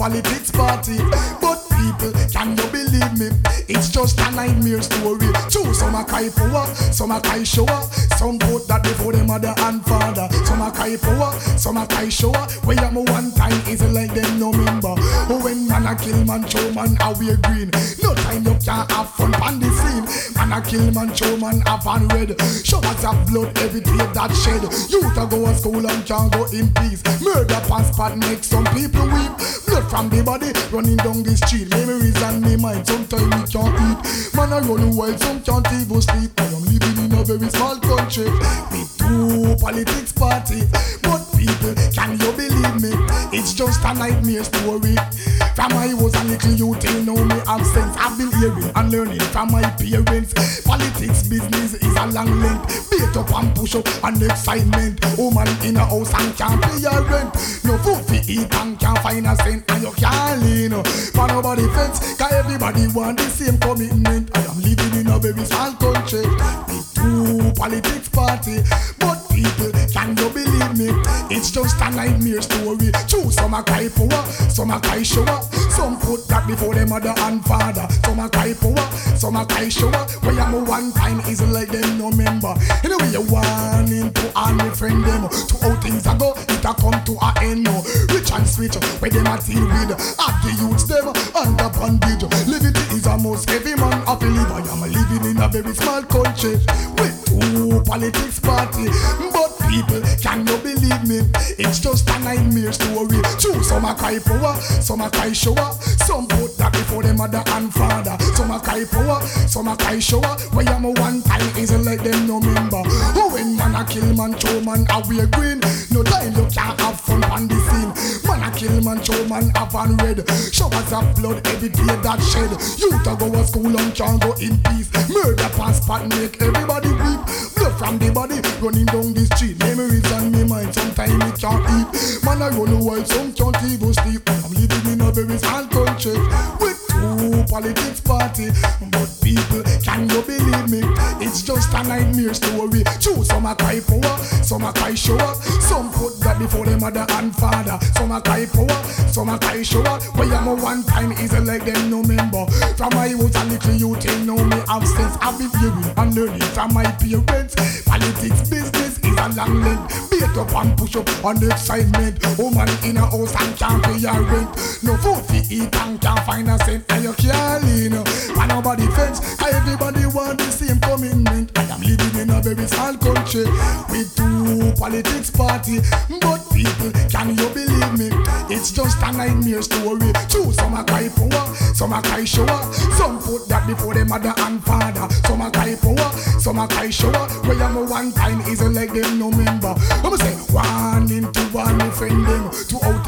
politics party. But people, can you believe me? It's just a nightmare story. True, some a cry power, some a cry shower. Some put that before the mother and father. Some a cry power, some a cry shower. Where I'm one time is like them no member. When man a kill man, show man a wear green. No time you can't have fun on the scene. Man a kill man, show man have on red. Showers of blood every day that shed. Youth a go to school and can't go in peace. Murder past spot make some people weep. Blood from the body running down the street. Memories and me mind, sometimes we can't eat. Man a run wild, some can't even sleep. I am living in a very small country. We do politics party. But people, can you believe me? It's just a nightmare story. From I was a little youth, you know me have sense. I've been hearing and learning from my parents. Politics business is a long length. Beat up and push up and excitement. Woman in a house and can't pay your rent. No food to eat and can't find a cent. And you can't lean for nobody fence. Cause everybody want the same commitment. I am living in a very small country. We do politics party. But people, can you believe me? It's just a nightmare story. True, some a cry power, some a cry shower. Some put that before their mother and father. Some a cry power, some a cry shower. Where I'm one time is like them no member. Anyway, you want into all my friend them. To how things a go, it a come to a end now. Rich and sweet, where them a deal with. At the youths them under bondage. Liberty is a most heavy man of a live. I am living in a very small country with two politics party. But people, can you believe me? It's just a nightmare story. True, some a cry power, some a cry shower. Some put that before their mother and father. Some a cry power, some a cry shower. Where I'm one time is like them no member. When man a kill man, show man a wear green. No time you can't have fun on the scene. Man a kill man, show man have on red. Showers of blood every day that shed. Youth a go to school and can't go in peace. Murder past spot make everybody weep. Blood from the body running down the street. Memories on me mind, sometimes we can't eat. Man I run wild, some can't even sleep. I'm living in a very small country with two politics party. But people, can you believe me? It's just a nightmare story. True, some a cry power, some a cry shower. Some put that before their mother and father. Some a cry power, some a cry shower. Where I'm one time is like them no member. From I was a little youth, you know me have sense. I've been hearing and learning from my parents. Politics business is a long length. Beat up and push up on the excitement. Woman in a house and can't pay your rent. No food to eat and can't find a cent. And you can't lean and nobody fence. Everybody want the same commitment. I am living in a very small country with two politics party. But people, can you believe me? It's just a nightmare story. True, some a cry power, some a cry shower. Some put that before their mother and father. Some a cry power, some a cry shower. Where I'm one time is like them no member. I'm say one into one friend them. To how